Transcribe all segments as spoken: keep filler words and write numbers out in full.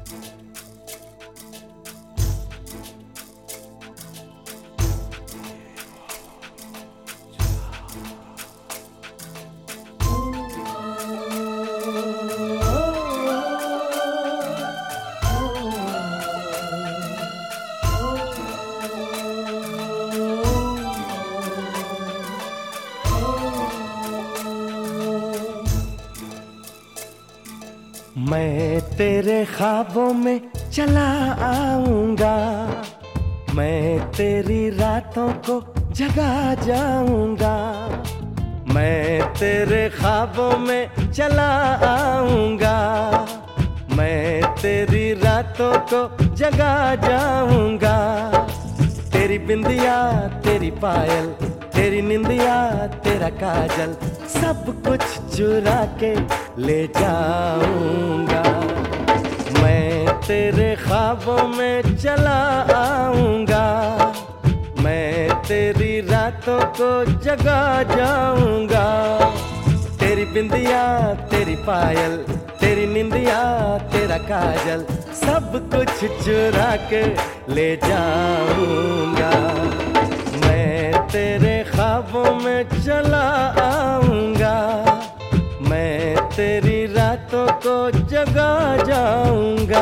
मैं तेरे ख्वाबों में चला आऊंगा, मैं तेरी रातों को जगा जाऊंगा। मैं तेरे ख्वाबों में चला आऊंगा, मैं तेरी रातों को जगा जाऊंगा। तेरी बिंदिया तेरी पायल, तेरी निंदिया तेरा काजल, सब कुछ चुरा के ले जाऊंगा। मैं तेरे ख्वाबों में चला आऊंगा, मैं तेरी रातों को जगा जाऊंगा। तेरी बिंदिया तेरी पायल, तेरी निंदिया तेरा काजल, सब कुछ चुरा के ले जाऊंगा। मैं तेरे ख्वाबों में चला आऊंगा, मैं तेरी रातों को जगा जाऊंगा।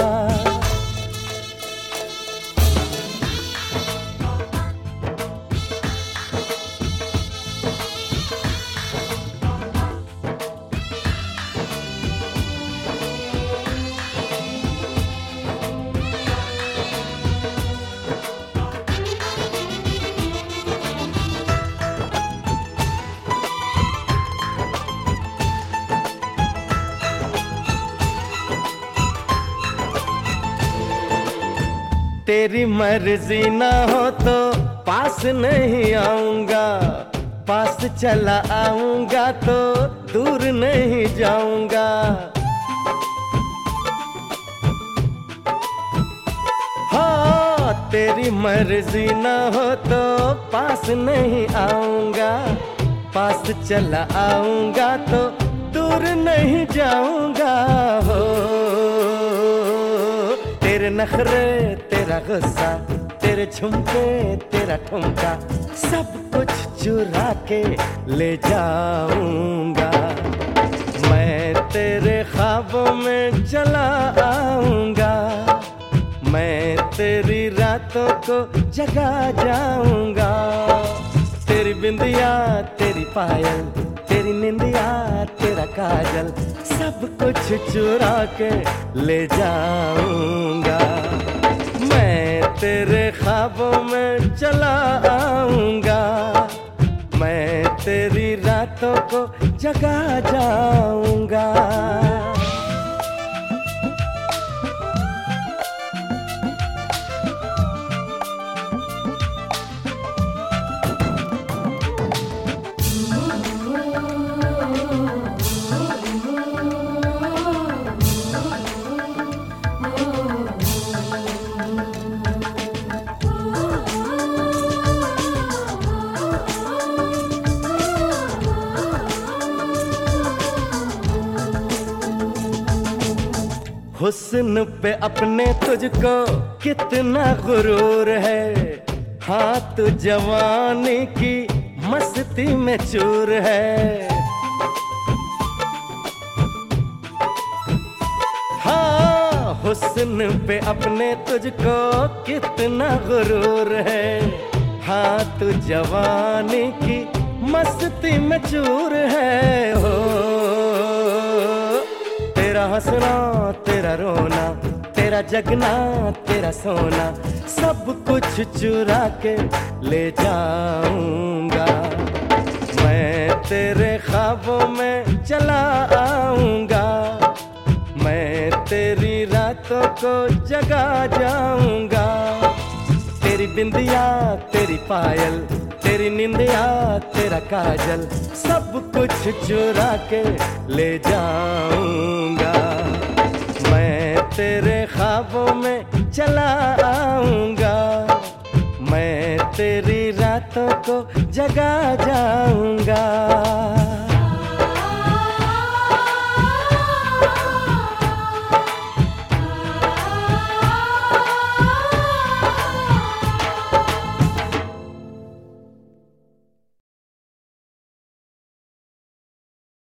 तेरी मर्जी ना हो तो पास नहीं आऊंगा, पास चला आऊंगा तो दूर नहीं जाऊंगा। हाँ, तेरी मर्जी ना हो तो पास नहीं आऊंगा, पास चला आऊंगा तो दूर नहीं जाऊंगा। हो तेरे नखरे तेरा गुस्सा, तेरे झुमके तेरा ठुमका, सब कुछ चुरा के ले जाऊंगा। मैं तेरे ख्वाबों में चला आऊंगा, मैं तेरी रातों को जगा जाऊंगा। तेरी बिंदिया तेरी पायल, तेरी निंदिया तेरा काजल, सब कुछ चुरा के ले जाऊंगा। मैं तेरे ख्वाबों में चला आऊंगा, मैं तेरी रातों को जगा जाऊंगा। हुस्न पे अपने तुझको कितना गुरूर है, हाथ जवानी की मस्ती में चूर है। हाँ, हुस्न पे अपने तुझको कितना गुरूर है, हाथ जवानी की मस्ती में चूर है। हो तेरा हंसना तेरा रोना, तेरा जगना तेरा सोना, सब कुछ चुरा के ले जाऊंगा। मैं तेरे ख्वाबों में चला आऊंगा, मैं तेरी रातों को जगा जाऊंगा। तेरी बिंदिया तेरी पायल, तेरी निंदिया तेरा काजल, सब कुछ चुरा के ले जाऊंगा। मैं तेरे ख्वाबों में चला आऊंगा, मैं तेरी रातों को जगा जाऊंगा।